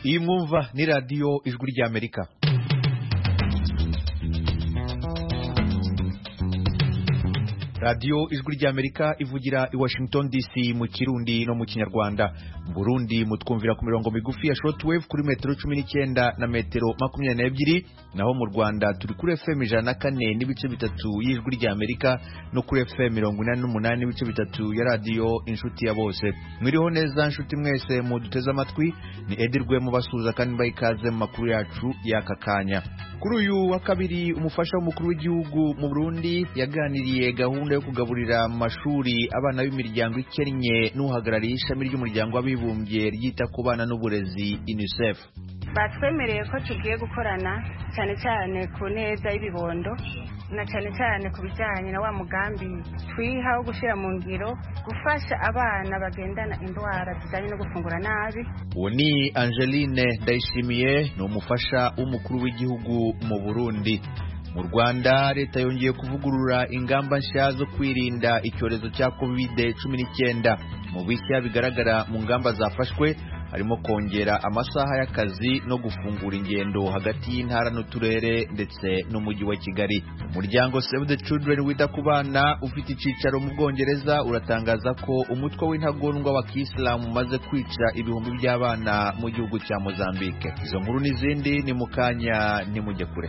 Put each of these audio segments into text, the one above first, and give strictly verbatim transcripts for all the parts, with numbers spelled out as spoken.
Iyi mwumva ni radio Ijwi ry'Amerika. Radio Ijwi ry'Amerika ivugira i Washington D C mu Kirundi no mu Kinyarwanda. Burundi mutwumvira ku mirongo migufi ya shortwave kuri metero cumi n'icyenda na metero makumyabiri n'ebyiri, naho mu Rwanda turi kuri F M ijana na kane n'ibice bitatu y'Ijwi ry'Amerika no kuri F M mirongo inani n'umunani n'ibice bitatu ya radio Inshuti ya Bose. Mwiriho neza nshuti mwese mu duteze amatwi, ni Edirwe mu basuza kandi bayikaze mu makuru yacu y'aka kanya. Kuri uyu wa kabiri umufasha w'umukuru w'igihugu mu Burundi yaganiriye gahunda yo kugaburira mu mashuri abana b'imiryango ikennye n'uhagarariye ishami ry'umuryango w'abibumbye ryita ku bana n'uburezi UNICEF. Batwemereye ko tugiye gukorana cyane cyane ku neza y'ibibondo na cyane cyane ku bijyanye na wa mugambi twiha wo gushyira mu ngiro gufasha abana bagendana indwara zijyanye no gufungura nabi. Uwo ni Angeline Ndayishimiye, ni umufasha w'umukuru w'igihugu mu Burundi. Mu Rwanda leta yongeye kuvugurura ingamba nshya zo kwirinda icyorezo cya covid cumi n'icyenda. Mu bishya bigaragara mu ngamba zafashwe harimo kongera amasaha y'akazi no gufungura ingendo hagati y'intara n'uturere ndetse n'umujyi wa Kigali. Umuryango Save the Children wita ku bana ufite icicaro mu Bwongereza uratangaza ko umutwe w'intagondwa wa Kisilamu umaze kwica ibihumbi by'abana mu gihugu cya Mozambique. Izo nkuru n'izindi ni mukanya nimujye kure.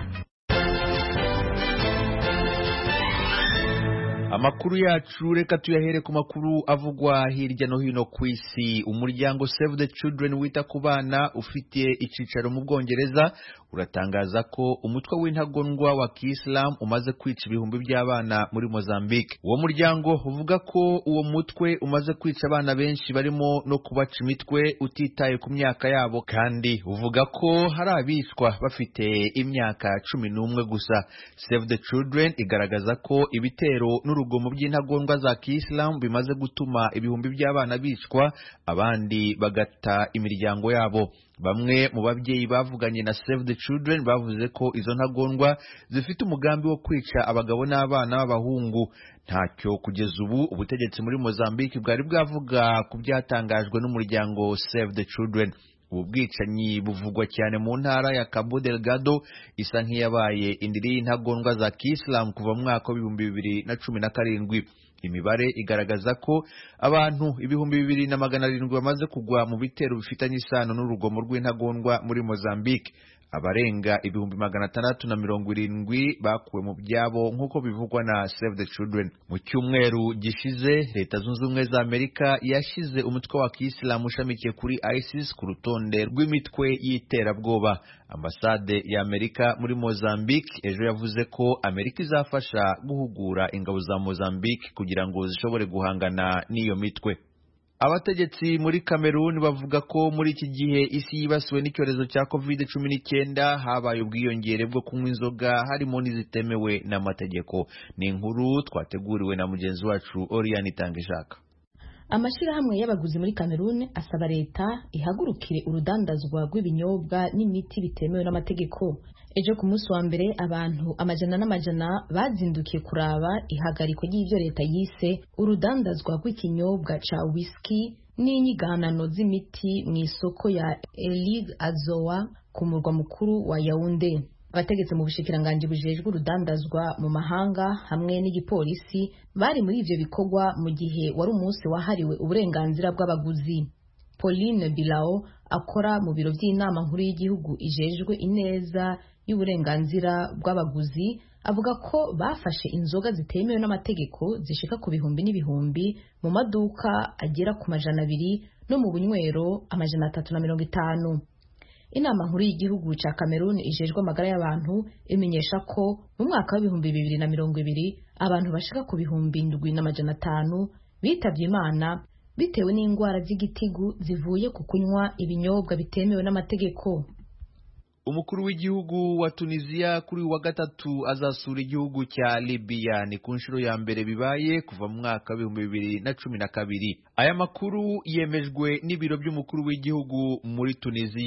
Amakuru yacu reka tuyahere ku makuru avugwa hirya no hino ku isi. Umuryango Save the Children wita ku bana ufite icicaro mu Bwongereza uratangaza ko umutwe w'intagondwa wa Kisilamu umaze kwica ibihumbi by'abana muri Mozambique. Uwo muryango uvuga ko uwo mutwe umaze kwica abana benshi barimo no kubaca imitwe utitaye ku myaka yabo, kandi uvuga ko hari abicwa bafite imyaka cumi n'umwe gusa. Save the Children igaragaza ko ibitero n'urugomo by'intagondwa za Kisilamu bimaze gutuma ibihumbi by'abana bicwa, abandi bagata imiryango yabo. Bamwe mu babyeyi bavuganye na Save the Children bavuze ko izo ntagondwa zifite umugambi wo kwica abagabo n'abana b'abahungu. Ntacyo kugeza ubu ubutegetsi muri Mozambique bwari bwavuga ku byatangajwe n'umuryango Save the Children. Ubu bwicanyi buvugwa cyane mu ntara ya Cabo Delgado, isa nk'iyabaye indiri y'intagondwa za Kisilamu kuva mu mwaka w'ibihumbi bibiri na cumi na karindwi. Imibare igaragaza ko abantu ibihumbi bibiri na magana arindwi bamaze kugwa mu bitero bifitanye isano n'urugomo rw'intagondwa muri Mozambique. Abarenga ibihumbi magana atandatu na mirongo irindwi bakuwe mu byabo nk'uko bivugwa na Save the Children. Mu cyumweru gishize Leta Zunze Ubumwe za Amerika yashize umutwe wa Kisilamu ushamikiye kuri ISIS ku rutonde rw'imitwe y'iterabwoba. Ambasade ya Amerika muri Mozambique ejo yavuze ko Amerika izafasha guhugura ingabo za Mozambique kugira ngo zishobore guhangana n'iyo mitwe. Abategetsi muri Cameroon bavuga ko muri iki gihe isi yibasiwe n'icyorezo cya covid cumi n'icyenda habaye ubwiyongere bwo kunywa inzoga harimo n'izitemewe n'amategeko. Ni inkuru twateguriwe na mugenzi wacu Oriane Itangishaka. Amashirahamwe y'abaguzi muri Cameroon asaba leta ihagurukire urudandazwa rw'ibinyobwa n'imiti bitemewe n'amategeko. Ejo ku munsi wa mbere abantu amajana n'amajana bazindukiye kuraba ihagariko ry'ivyo leta yise urudandazwa rw'ikinyobwa ca whisky n'inyiganano z'imiti mu isoko ya Elig Azoa ku murwa mukuru wa Yaounde. Abategetsi mu bushikiranganje bujejwe urudandazwa mu mahanga hamwe n'igipolisi bari muri ivyo bikorwa mu gihe wari umunsi wahariwe uburenganzira bw'abaguzi. Pauline Bilao akora mu biro by'inama nkuru y'igihugu ijejwe ineza y'uburenganzira bw'abaguzi avuga ko bafashe inzoga zitemewe n'amategeko zishika ku bihumbi n'ibihumbi mu maduka agera ku majana abiri no mu bunywero amajana atatu na mirongo itanu. Inama nkuru y'igihugu ca Cameroon ijejwe amagara y'abantu imenyesha ko mu mwaka w'ibihumbi bibiri na mirongo ibiri abantu bashika ku bihumbi indwi n'amajana atanu bitavye Imana bitewe n'ingwara z'igitigu zivuye ku kunywa ibinyobwa bitemewe n'amategeko. Umukuru w'igihugu wa Tunisia kuri wa gatatu azasura igihugu cya Libya, ni ku nshuro ya mbere bibaye kuva mu mwaka w'ibihumbi bibiri na cumi na kabiri. Aya makuru yemejwe n'ibiro by'umukuru w'igihugu muri Tunisia.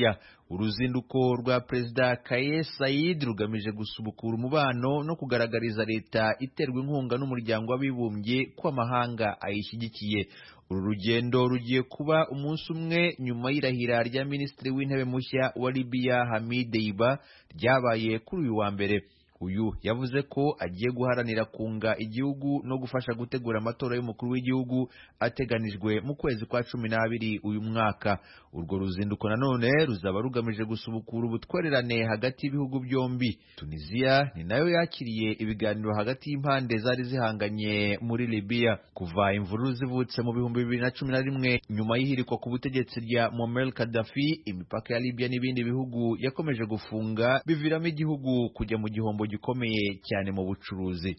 uruzinduko rwa Perezida Kais Saied rugamije gusubukura umubano no kugaragariza leta iterwa inkunga n'umuryango w'abibumbye ko amahanga ayishyigikiye. Uru rugendo rugiye kuba umunsi umwe nyuma y'irahira rya Minisitiri w'Intebe mushya wa Libya Hamid Deiba ryabaye kuri uyu wa mbere. Uyu yavuze ko agiye guharanira kunga igihugu no gufasha gutegura amatora y'umukuru w'igihugu ateganijwe mu kwezi kwa cumi n'abiri uyu mwaka. Urwo ruzinduko nanone ruzaba rugamije gusubukura ubutwererane hagati y'ibihugu byombi. Tunisia ni nayo yakiriye ibiganiro hagati y'impande zari zihanganye muri Libya kuva imvururu zivutse mu bihumbi bibiri na cumi na rimwe nyuma y'ihirikwa ku butegetsi rya Muammar Gaddafi. Imipaka ya Libya n'ibindi bihugu yakomeje gufunga biviramo igihugu kujya mu gihombo gikomeye cyane mu bucuruzi.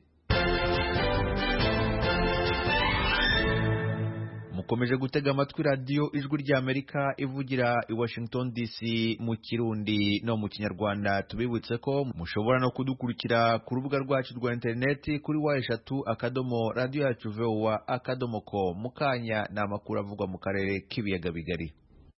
Mukomeje gutega amatwi radio Ijwi rya Amerika ivugira i Washington D C mu Kirundi no mu Kinyarwanda. Tubibutse ko mushobora no kudukurikira ku rubuga rwacu rwa internet kuri wa eshatu akadomo radio yacu voa akadomo ko. Mukanya na makuru avugwa mu karere k'ibiyaga bigari.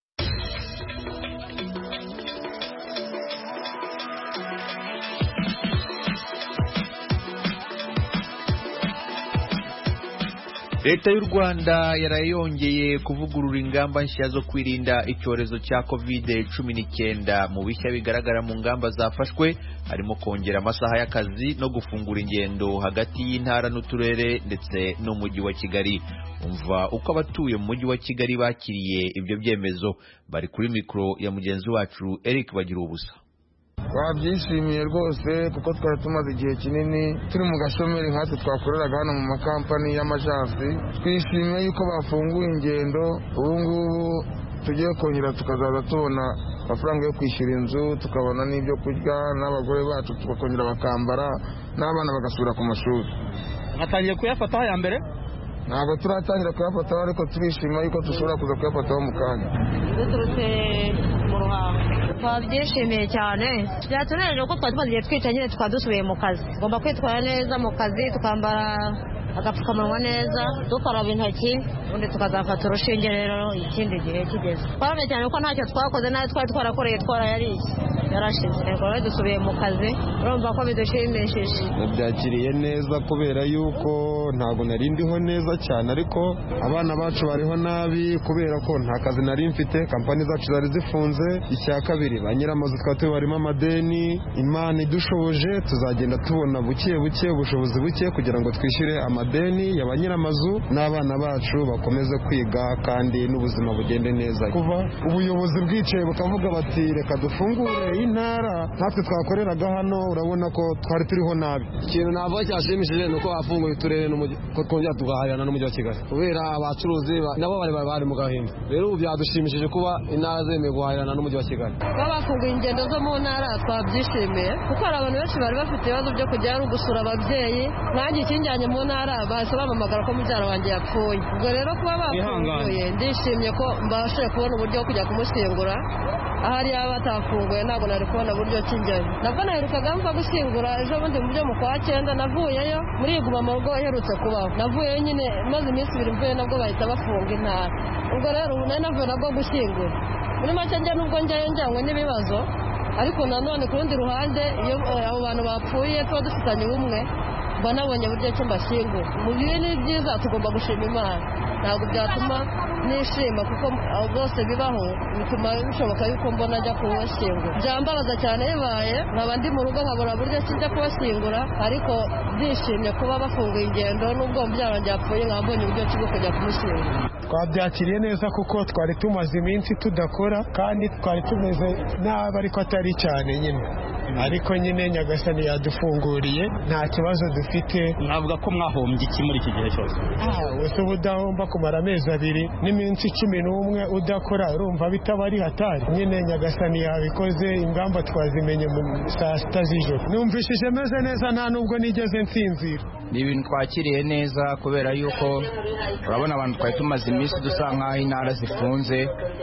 Leta y'u Rwanda yarayongeye kuvugurura ingamba nshya zo kwirinda icyorezo cya covid cumi n'icyenda. Mu bishya bigaragara mu ngamba zafashwe harimo kongera amasaha y'akazi no gufungura ingendo hagati y'intara n'uturere ndetse n'umujyi wa Kigali. Umva uko abatuye mu mujyi wa Kigali bakiriye ibyo byemezo. Bari kuri mikro ya mugenzi wacu Eric Bagirubusa. Twabyishimiye rwose kuko twari tumaze igihe kinini turi mu gashomeri nkatwe twakoreraga hano mu makampani y'amajansi. Twishimiye yuko bafunguye ingendo, ubu ngubu tugiye kongera tukazaza tubona amafaranga yo kwishyura inzu, tukabona n'ibyo kurya, n'abagore bacu tukongera bakambara, n'abana bagasubira ku mashuri. Hatangiye kuyafataho ya mbere? Ntabwo turatangira kuyafataho, ariko turishima yuko dushobora kuza kuyafataho mu kanya. Duturutse mu Ruhango. Twabyishimiye cyane, byatunejeje ko twari tumaze igihe twica nyine tukaba dusubiye mu kazi. Tugomba kwitwara neza mu kazi, tukambara agapfukamunwa neza, dukaraba intoki, ubundi tukazafata urushinge rero ikindi gihe kigeze. Twarabye cyane kuko ntacyo twakoze, nayo twari twarakoreye twarayariye yarashize. Rero dusubiye mu kazi, urumva ko bidushimishije. Nabyakiriye neza kubera yuko ntabwo nari ndiho neza cyane, ariko abana bacu bariho nabi kubera ko nta kazi nari mfite, kampani zacu zari zifunze. Icya kabiri, ba nyir'amazu twari tubarimo amadeni. Imana idushoboje tuzagenda tubona buke buke ubushobozi buke kugira ngo twishyure amadeni ya ba nyir'amazu n'abana bacu bakomeze kwiga kandi n'ubuzima bugende neza. Kuva ubuyobozi bwicaye bukavuga bati reka dufungure intara natwe twakoreraga hano, urabona ko twari turiho nabi. Ikintu navuga cyashimishije ni uko bafunguye uturere n'umujyi, ko twongera tugahahirana n'umujyi wa Kigali kubera abacuruzi nabo bari bari mu gahinda. Rero ubu byadushimishije kuba intara zemeye guhahirana n'umujyi wa Kigali. Kuba bafunguye ingendo zo mu ntara twabyishimiye kuko hari abantu benshi bari bafite ibibazo byo kujya no gusura ababyeyi. Nanjye ikinjyanye mu ntara bahise bampamagara ko mubyara wanjye yapfuye. Ubwo rero kuba bafunguye ndishimye ko mbashe kubona uburyo bwo kujya kumushyingura. Ahari yaba batafunguye ntabwo nari kubona uburyo kinjyayo. Nabwo naherukaga mva gushyingura ejo bundi mu byo mu kwa cyenda, navuyeyo muri iguma mu rugo iherutse kubaho. Navuyeyo nyine maze iminsi ibiri mvuye nabwo bahita bafunga intara. Ubwo rero ubu nari navuye nabwo gushyingura. Muri make njya nubwo njyayo njyanywe n'ibibazo, ariko nanone ku rundi ruhande iyo abo bantu bapfuye tuba dufitanye ubumwe, mba nabonye buryo cyo mbashyingura. Mu bihe ni byiza tugomba gushima Imana, ntabwo byatuma nishima kuko bose bibaho, bituma bishoboka yuko mbona ajya kubashyingura. Byambabaza cyane bibaye nkaba ndi mu rugo nkabura buryo kijya kubashyingura, ariko byishimye kuba bafunguye ingendo n'ubwo mubyara wanjye yapfuye nkaba mbonye uburyo cyo kujya kumushyingura. Twabyakiriye neza kuko twari tumaze iminsi tudakora kandi twari tumeze nabi, ariko atari cyane nyine, ariko nyine Nyagasani yadufunguriye nta kibazo dufite. Navuga ko mwahombye iki muri iki gihe cyose? Wese uba udahomba kumara amezi abiri n'iminsi cumi n'umwe udakora, urumva bitaba ari hatari. Nyine Nyagasani yabikoze, ingamba twazimenye mu saa sita z'ijoro. Numvishije meze neza nta nubwo nigeze nsinzira. Ni ibintu twakiriye neza kubera yuko urabona abantu twari tumaze iminsi dusa nk'aho intara zifunze.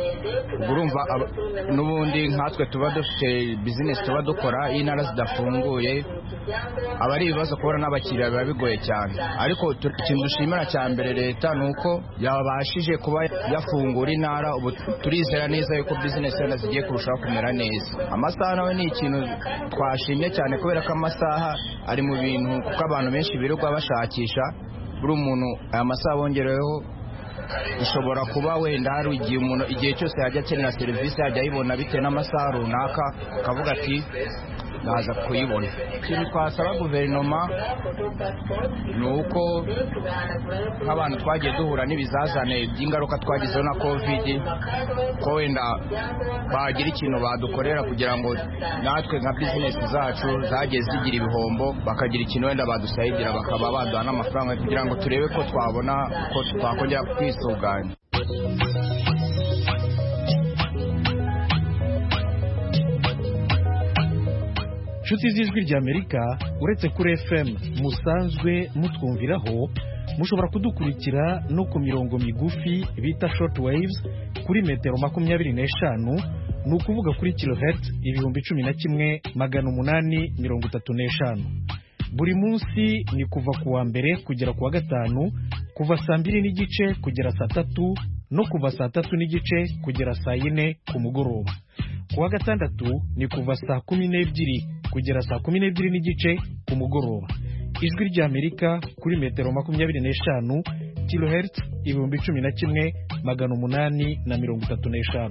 Urumva n'ubundi nkatwe tuba dufite bizinesi tuba dukora, intara zidafunguye aba ari ibibazo kubona n'abakiriya biba bigoye cyane, ariko ikintu dushimira cya mbere leta ni uko yabashije kuba yafungura intara. Ubu turizera neza yuko bizinesi yenda zigiye kurushaho kumera neza. Amasaha nawe ni ikintu twashimye cyane kubera ko amasaha ari mu bintu kuko abantu benshi birirwa bashakisha. Buri umuntu aya masaha bongereweho ishobora kuba wenda hari igihe umuntu igihe cyose yajya akenera serivisi yajya ayibona bitewe n'amasaha runaka, akavuga ati naza kuyibona. Ikintu twasaba guverinoma ni uko nk'abantu twagiye duhura n'ibizazane by'ingaruka twagizeho na covid, ko wenda bagira ikintu badukorera kugira ngo natwe nka bizinesi zacu zagiye zigira ibihombo bakagira ikintu wenda badusayidira, bakaba baduha n'amafaranga kugira ngo turebe ko twabona ko twakongera kwisuganya. Inshuti z'ijwi ry'Amerika, uretse kuri F M musanzwe mutwumviraho, mushobora kudukurikira no ku mirongo migufi bita short waves kuri metero makumyabiri n'eshanu, ni ukuvuga kuri kilohertz ibihumbi cumi na kimwe magana umunani mirongo itatu n'eshanu. Buri munsi ni kuva ku wa mbere kugera ku wa gatanu, kuva saa mbiri n'igice kugera saa tatu no kuva saa tatu n'igice kugera saa yine ku mugoroba. Ku wa gatandatu ni kuva saa kumi n'ebyiri kugera saa kumi n'ebyiri n'igice ku mugoroba. Ijwi ry'Amerika kuri metero makumyabiri n'eshanu, kilohertz ibihumbi cumi na kimwe magana umunani na mirongo itatu n'eshanu.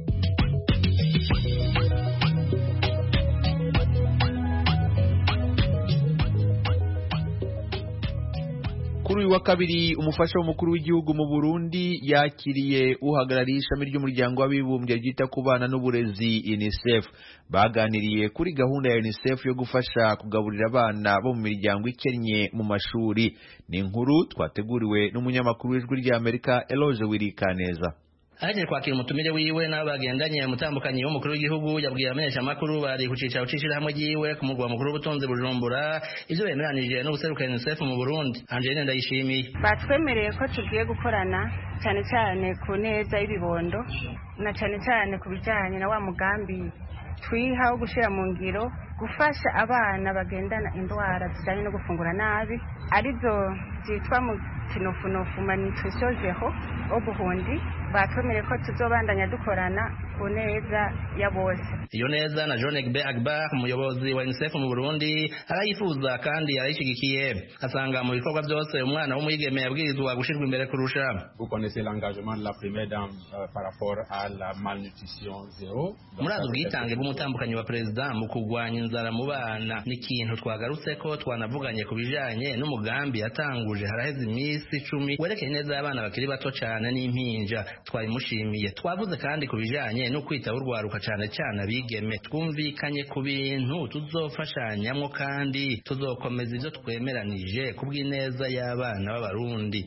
Kuri uyu wa kabiri umufasha w'umukuru w'igihugu mu Burundi yakiriye uhagarariye ishami ry'umuryango w'abibumbye ryita ku bana n'uburezi UNICEF. Baganiriye kuri gahunda ya UNICEF yo gufasha kugaburira abana bo mu miryango ikennye mu mashuri. Ni inkuru twateguriwe n'umunyamakuru w'ijwi ry'Amerika Eloge Wirikaneza. Aje kwakira umutumire wiwe nabo bagendanye mutambukanyi w'umukuru w'igihugu yabwiye amenyesha makuru bari kucicaro cishira hamwe giwe ku mugwa mukuru w'ubutunzi Bujumbura ivyo bemeranije no guseruka UNICEF mu Burundi. Angeline Ndayishimiye batwemereye ko tugiye gukorana cyane cyane ku neza y'ibibondo na cyane cyane ku bijanye na wa mugambi twiha wo gushira mu ngiro gufasha abana bagendana indwara zijanye no gufungura nabi arizo zitwa mu kinofunofu malnutrition zero obuhundi. Batwemereye ko tuzobandanya dukorana ku neza ya bose. Iyo neza na John Egbe Agba umuyobozi wa UNICEF mu Burundi arayifuza kandi arayishigikiye, asanga mu bikorwa byose umwana w'umwigeme yabwirizwa gushirwa imbere kurusha. Vous connaissez l'engagement de la première dame euh, par rapport à la malnutrition zéro. Murazi ubwitange bw'umutambukanyi wa president mu kugwanya inzara mu bana ni ikintu twagarutse ko twanavuganye ku bijanye n'umugambi yatanguje haraheze iminsi icumi werekeye neza y'abana bakiri bato cyane n'impinja. Twayimushimiye. Twavuze kandi ku bijanye no kwita urwaruka cyane cyane abigeme. Twumvikanye ku bintu tuzofashanyamwo kandi tuzokomeza ivyo twemeranije ku bw'ineza y'abana b'Abarundi.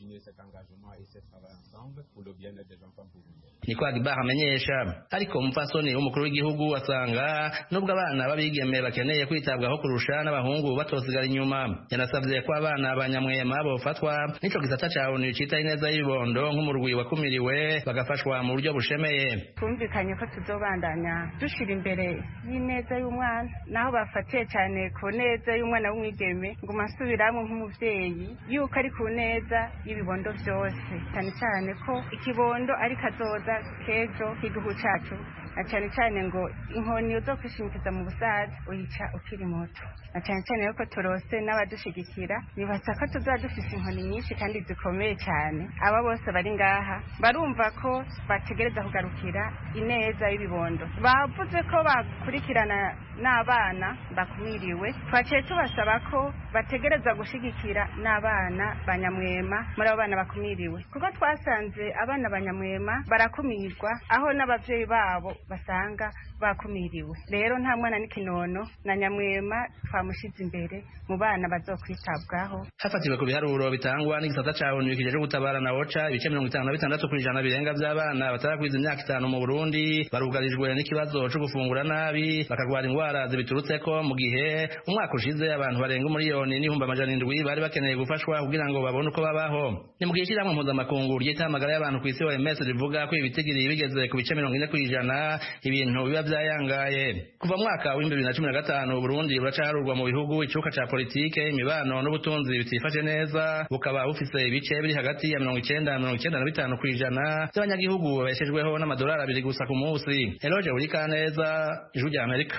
Niko Agba amenyesha. Ariko umupfasoni w'umukuru w'igihugu asanga nubwo abana babigeme bakeneye kwitabwaho kurusha n'abahungu batosigara inyuma. Yanasabye ko abana abanyamwema bofatwa nico gisata cawo ni cita ineza y'ibondo nk'umurwi wakumiriwe bagafashwa mu buryo bushemeye. Twumvikanye ko tuzobandanya dushira imbere y'ineza y'umwana naho bafatiye cyane ku neza y'umwana w'umwigeme ngo masubiramwe nk'umuvyeyi yuko ari ku neza y'ibibondo byose, cyane cyane ko ikibondo ari kazoza kejo k'igihugu cacu, na cyane cyane ngo inkoni uzo kwishimikiza mu busaza uyica ukiri muto, na cyane cyane ko turose n'abadushigikira nibatsa ko tuzadufise inkoni nyinshi kandi zikomeye cyane. Aba bose bari ngaha barumva ko bategereza kugarukira ineza y'ibibondo. Bavuze ko bakurikirana n'abana bakumiriwe, twaciye tubasaba ko bategereza gushigikira n'abana banyamwema muri abo bana bakumiriwe, kuko twasanze abana banyamwema barakumirwa aho n'abavyeyi babo basanga bakumiriwe. Rero nta mwana n'ikinono na nyamwema twamushize imbere mu bana bazokwitabwaho. Hafatiwe ku biharuro bitangwa n'igisata cawo nibikije cyo gutabara na oca ibice mirongo itanu na bitandatu kwijana birenga by'abana batarakwiza imyaka itanu mu Burundi barugarijwe n'ikibazo cyo gufungura nabi bakagwara indwara zibiturutseko, mu gihe umwaka ushize abantu barenga umuriyoni n'ihumbi amajana indwi bari bakeneye gufashwa kugira ngo babone uko babaho. Ni mu gihe cy'amwe mpuzamakungu ry'itamagara y'abantu ku isi O M S rivuga ko ibitigiri bigeze ku bice mirongo ine kwijana ibintu biba byayangaye. Kuva mu mwaka wa bibiri na cumi na gatanu Burundi buracarurwa mu bihugu icuka ca politike, imibano n'ubutunzi bitifashe neza, bukaba bufise ibice biri hagati ya mirongo icenda na mirongo icenda na bitanu kw'ijana by'abanyagihugu babeshejweho n'amadolari abiri gusa ku munsi. Eloge Burikaneza, Ijwi rya Amerika.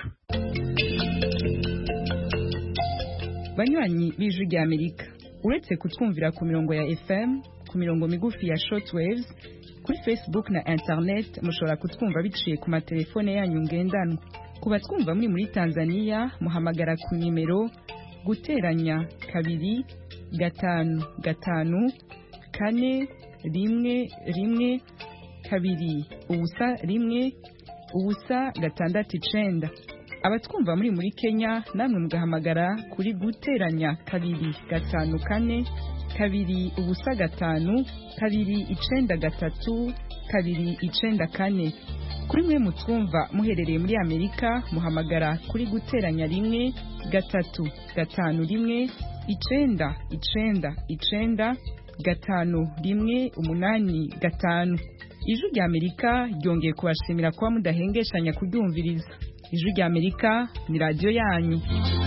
Banywanyi b'Ijwi rya Amerika, uretse kutwumvira ku mirongo ya F M, ku mirongo migufi ya shortwaves, kuri Facebook na internet mushobora kutwumva biciye ku matelefone yanyu ngendanwa. Ku batwumva muri muri Tanzania muhamagara ku nimero guteranya kabiri gatanu gatanu kane rimwe rimwe kabiri ubusa rimwe ubusa gatandatu icenda. Abatwumva muri muri Kenya namwe mugahamagara kuri guteranya kabiri gatanu kane kabiri ubusa gatanu kabiri icenda gatatu kabiri icenda kane. Kuri mwe mutwumva muherereye muri Amerika muhamagara kuri guteranya rimwe gatatu gatanu rimwe icenda icenda icenda gatanu rimwe umunani gatanu. Ijwi rya Amerika ryongeye kubashimira kuba mudahengeshanya kuryumviriza. Ijwi rya Amerika ni radio yanyu.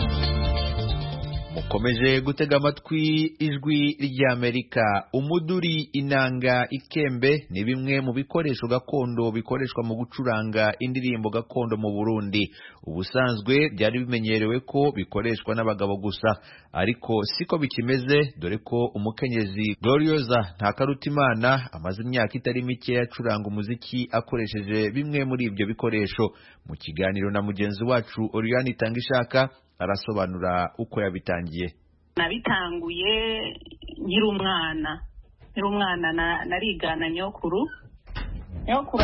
Mukomeje gutega amatwi Ijwi rya Amerika. Umuduri, inanga, ikembe ni bimwe mu bikoresho gakondo bikoreshwa mu gucuranga indirimbo gakondo mu Burundi. Ubusanzwe byari bimenyerewe ko bikoreshwa n'abagabo gusa, ariko siko bikimeze, dore ko umukenyezi Gloriosa Ntakarutimana amaze imyaka itari mike acuranga umuziki akoresheje bimwe muri ibyo bikoresho. Mu kiganiro na mugenzi wacu Oriane Itangishaka arasobanura uko yabitangiye. Nabitanguye nkiri umwana nkiri umwana narigana nyokuru nyokuru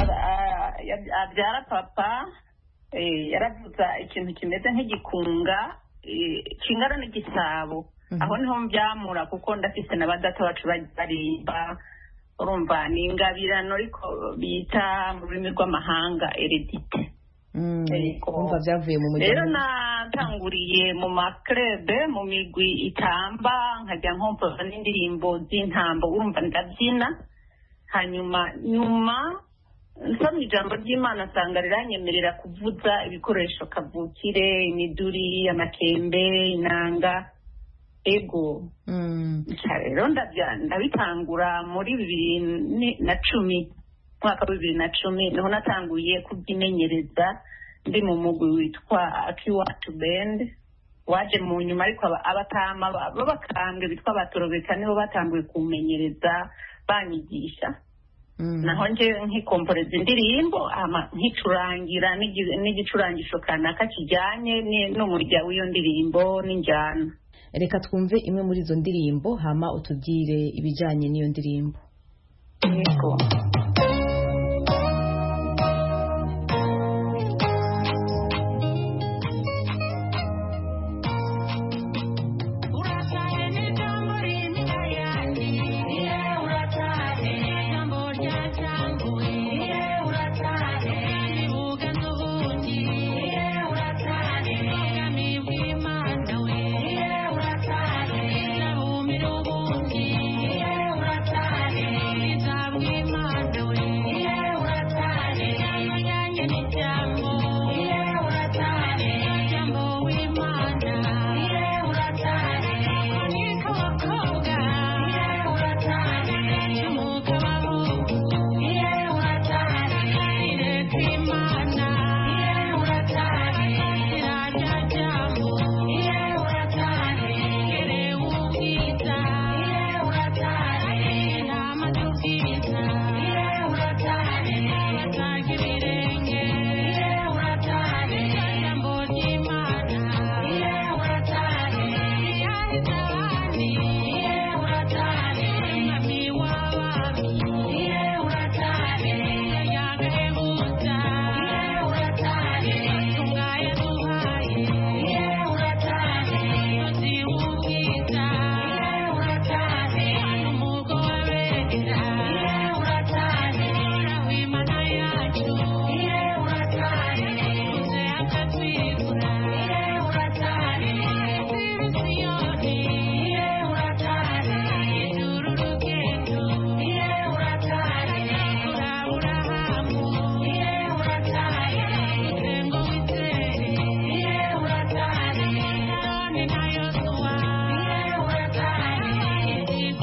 abyara papa yaravuza ikintu kimeze nk'igikunga kingana n'igisabo. Aho niho mbyamura kuko ndafite na badata bacu barimba, urumva ni ingabirano ariko bita mu rurimi rw'amahanga heredite. Umva byavuye mu mujyi. Rero natanguriye mu makrebe mu migwi itamba nkajya nkompoza n'indirimbo z'intambo, urumva ndabyina. Hanyuma nyuma nsomye ijambo ry'Imana nsanga riranyemerera kuvuza ibikoresho kavukire, imiduri, amakembe, inanga, ego. Rero ndabitangura muri bibiri na cumi mwaka wa bibiri na cumi niho natanguye kubyimenyereza ndi mu mugwi witwa Akiwacu Band, waje mu nyuma ariko abatama b'abakambwe bitwa abatorobeka nibo batanguye kumenyereza banyigisha. Naho nje nkikomporeza indirimbo nkicurangira n'igicurangisho kanaka kijyanye n'umurya w'iyo ndirimbo n'injyana. Reka twumve imwe muri izo ndirimbo hama utubwire ibijyanye n'iyo ndirimbo. Yego. Thank you.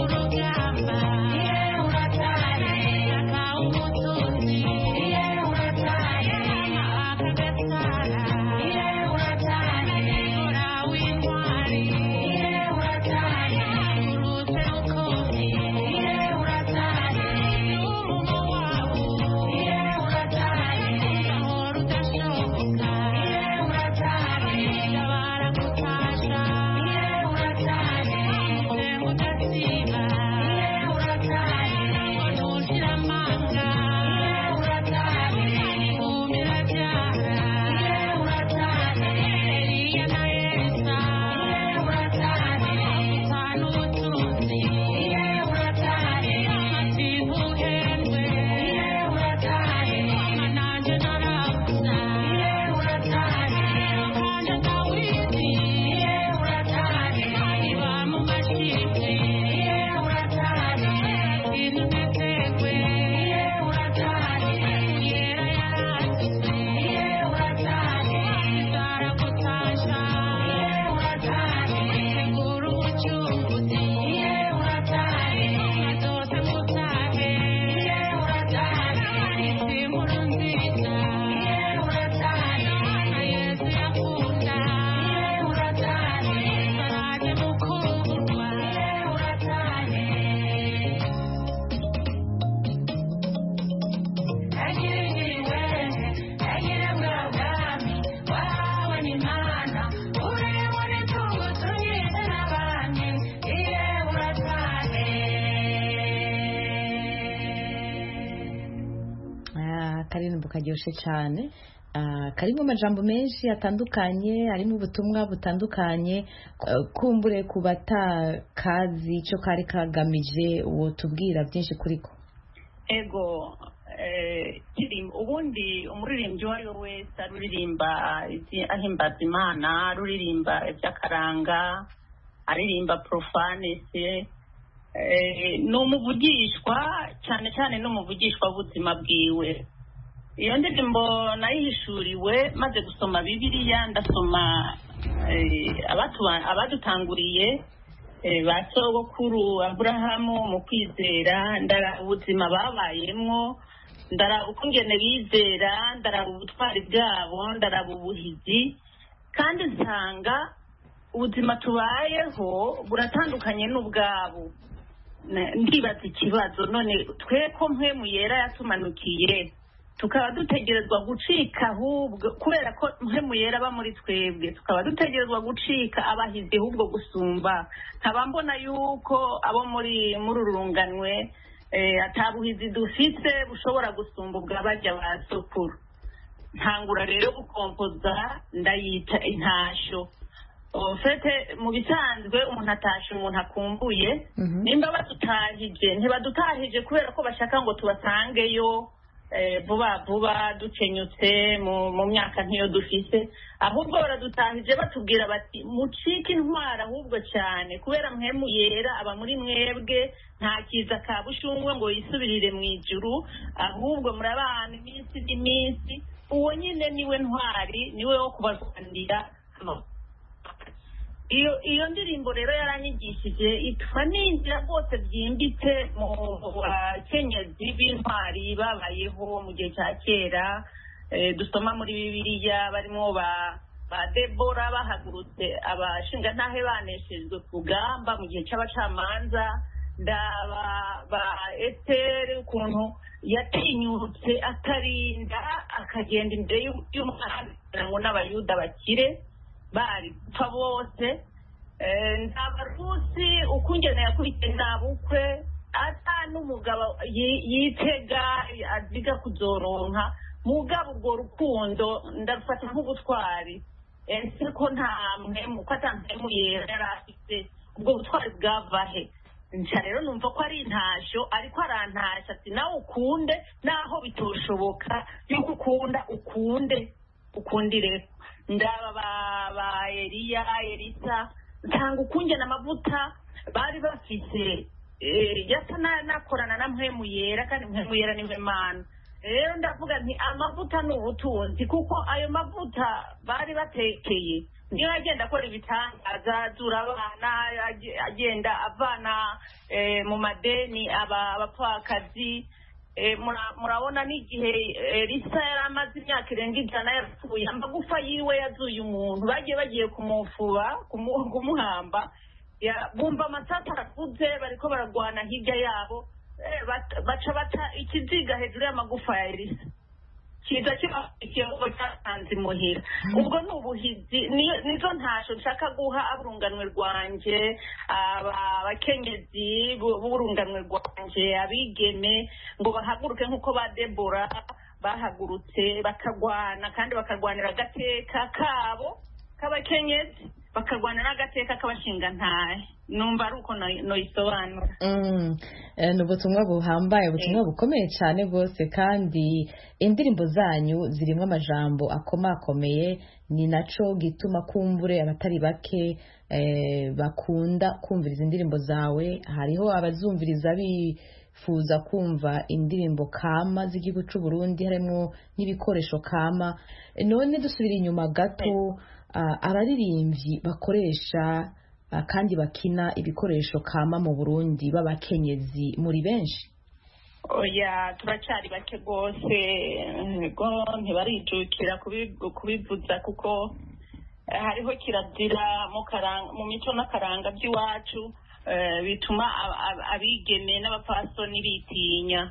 akaririmbo karyoshe cyane karimo amajambo menshi atandukanye, harimo ubutumwa butandukanye. Kumbure ku batakazi icyo kari kagamije uwo tubwira byinshi kuri ko. Ego ubundi umuririmbyi uwo ari we wese aruririmba ahimbaza Imana, aruririmba iby'akaranga, aririmba profanese, ni umuvugishwa cyane cyane n'umuvugishwa w'ubuzima bwiwe. Iyo ndirimbo nayihishuriwe maze gusoma Bibiliya, ndasoma abadutanguriye ba sogokuru Aburahamu mu kwizera, ndaraba ubuzima babayemo, ndaraba ukungene bizera, ndaraba ubutwari bwabo, ndaraba ubuhizi, kandi nsanga ubuzima tubayeho buratandukanye n'ubwabo. Ndibaza ikibazo, none twe ko mpemu yera yatumanukiye tukaba dutegerezwa gucika, ahubwo kubera ko mpemu yera aba muri twebwe tukaba dutegerezwa gucika abahizi ahubwo gusumba. Nkaba mbona yuko abo muri muri urunganwe atabuhizi dufite bushobora gusumba ubw'abajya ba sokuru. Ntangura rero gukompoza, ndayita intasho. Ofete mu bisanzwe umuntu atasha umuntu akumbuye, nimba badutahije ntibadutahije kubera ko bashaka ngo tubasangeyo vuba vuba dukenyutse mu myaka nk'iyo dufise, ahubwo baradutahije batubwira bati mucike intwara ahubwo cyane, kubera mpemu yera aba muri mwebwe, nta kiza ka bushungwe ngo yisubirire mu ijuru, ahubwo murabana iminsi n'iminsi. Uwo nyine niwe ntwari, niwe wo kubarwanira. Iyo iyo ndirimbo rero yaranyigishije ituma ninjira rwose byimbitse mu bakenyezi b'intwari babayeho mu gihe cya kera. Dusoma muri Bibiliya barimo ba ba Debora bahagurutse abashingantahe baneshejwe ku rugamba mu gihe cy'abacamanza, ndaba ba Esiteri ukuntu yatinyutse akarinda akagenda imbere y'umwami ngo n'abayuda bakire bari gupfa bose. Ndabarusi ukungene yakurikiye nabukwe ata n'umugabo yitega aziga kuzoronka, mugabo ubwo rukundo ndafata nk'ubutwari. Ese ko nta mpemu ko ata mpemu yera yari afite, ubwo butwari bwavahe? Nca rero numva ko ari intasho, ariko arantasha ati nawe ukunde naho bitoshoboka yuko ukunda ukunde ukundire. Ndaba ba ba Eliya Elisa nsanga ukungena amavuta bari bafite yasa nakorana na mpemu yera, kandi mpemu yera ni Imana. Rero ndavuga nti amavuta ni ubutunzi, kuko ayo mavuta bari batekeye niyo agenda akora ibitangaza azura abana agenda avana mu madeni abapfakazi murabona n'igihe Elisa yari amaze imyaka irenga ijana yapfuye amagufa yiwe yazuye umuntu bagiye bagiye kumufuba kumuhamba bumva amasasu aravuze bariko baragwana hirya yabo baca bata ikiziga hejuru y'amagufa ya Elisa kiza kibafitiye ngo cyatanze imuhira ubwo ni ubuhizi nizo ntasho nshaka guha aburunganwe rwanje abakenyezi b'urunganwe rwanje abigeme ngo bahaguruke nk'uko ba Debora bahagurutse bakagwana kandi bakarwanira agateka kabo k'abakenyezi bakarwana n'agateka k'abashinga ntahe numva ari uko noyisobanura ni ubutumwa buhambaye ubutumwa bukomeye cyane rwose kandi indirimbo zanyu zirimo amajambo akomakomeye ni naco gituma kumbure abatari bake bakunda kumviriza indirimbo zawe hariho abazumviriza bifuza kumva indirimbo kama z'igihugu cy'u Burundi harimo n'ibikoresho kama none dusubira inyuma gato abaririmbyi bakoresha kandi bakina ibikoresho kama mu Burundi b'abakenyezi muri benshi oya turacari bake rwose ngo ntibarijukira kubivuza kuko hariho kirazira mu mico n'akaranga by'iwacu bituma abigeme n'abapfasoni bitinya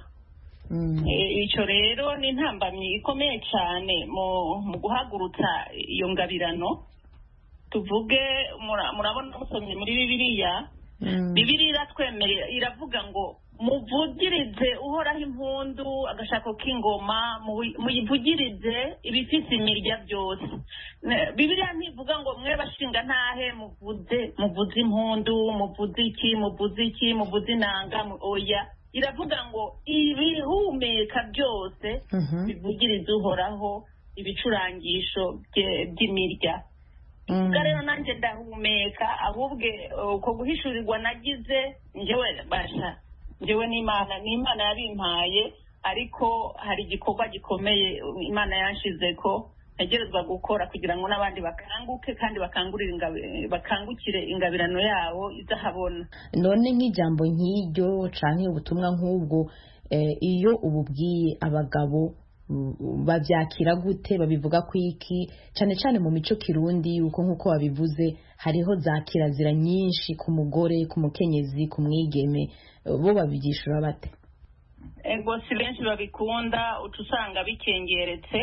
icyo rero ni intambamyi ikomeye cyane mu guhagurutsa iyo ngabirano tuvuge murabona musomye muri bibiliya bibiliya iratwemerera iravuga ngo muvugirize uhoraho impundu agashako k'ingoma muyivugirize ibifise imirya byose bibiliya ntivuga ngo mwe bashinga ntahe muvuze muvuze impundu muvuze iki muvuze iki muvuze inanga oya iravuga ngo ibihumeka byose bivugirize uhoraho ibicurangisho by'imirya ubwo rero nanjye ndahumeka ahubwo uko guhishurirwa nagize njyewe basha njyewe n'imana n'imana yabimpaye ariko hari igikorwa gikomeye imana yanshize ko ntegerezwa gukora kugira ngo n'abandi bakanguke kandi bakangurire bakangukire ingabirano yabo izahabona none nk'ijambo nk'iryo canke ubutumwa nk'ubwo iyo ububwiye abagabo babyakira gute babivuga ku iki cyane cyane mu mico kirundi yuko nk'uko babivuze hariho za kirazira nyinshi ku mugore ku mukenyezi ku mwigeme bo babigishura bate ego si benshi babikunda uca usanga bikengeretse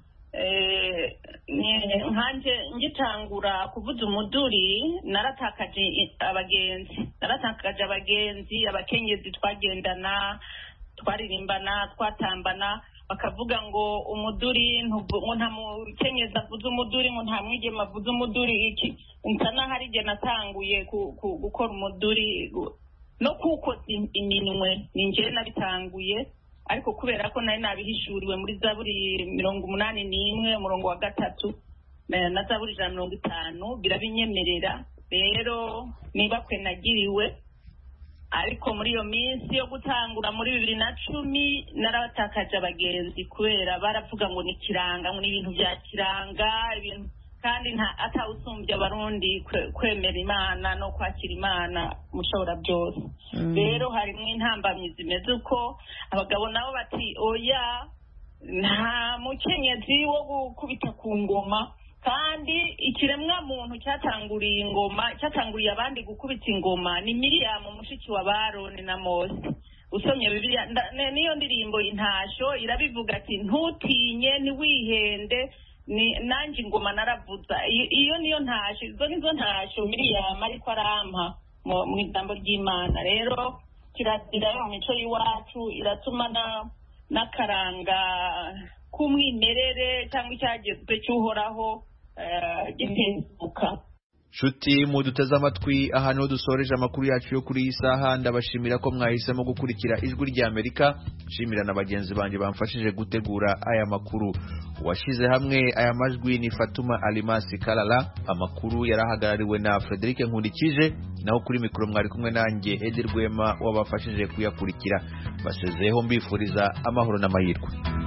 nkanje ngitangura kuvuza umuduri naratakaje abagenzi naratakaje abagenzi abakenyezi twagendana twaririmbana twatambana bakavuga ngo umuduri ngo nta mukenyezi avuze umuduri ngo nta mwigeme avuze umuduri iki nsa naho ari jye natanguye gukora umuduri no kuko iminwe ni njye nabitanguye ariko kubera ko nari nabihishuriwe muri zaburi mirongo umunani n'imwe umurongo wa gatatu na zaburi ijana mirongo itanu birabinyemerera rero niba kwe nagiriwe ariko muri iyo minsi yo gutangura muri bibiri na cumi narabatakaje abagenzi kubera baravuga ngo ni kiranga ngo ni ibintu bya kiranga ibintu kandi nta atawusumbye abarundi kwemera imana no kwakira imana mushobora byose rero harimo intambamyi zimeze uko abagabo nabo bati oya nta mukenyezi wo gukubita ku ngoma kandi ikiremwa muntu cyatanguriye ingoma cyatanguriye abandi gukubita ingoma ni Miriyamu mushiki wa Baroni na Mose usomye Bibiliya niyo ndirimbo intasho irabivuga ati ntutinye ntiwihende ni nanjye ingoma naravuza iyo niyo ntasho izo nizo ntasho Miriyamu ariko arampa mu ijambo ry'Imana rero kirazira mu mico y'iwacu iratuma n'akaranga k'umwimerere cyangwa icyagezwe cy'uhoraho gihinduka Shuti muduteze amatwi aha niho dusoreje amakuru yacu yo kuri iyi saha ndabashimira ko mwahisemo gukurikira ijwi rya Amerika shimira na bagenzi banjye bamfashije gutegura aya makuru washize hamwe aya majwi ni Fatuma Alimasi Kalala amakuru yarahagarariwe na Frederic Nkundikije naho kuri mikoro mwari kumwe nanjye Edi Rwema wabafashije kuyakurikira basezeho mbifuriza amahoro n'amahirwe.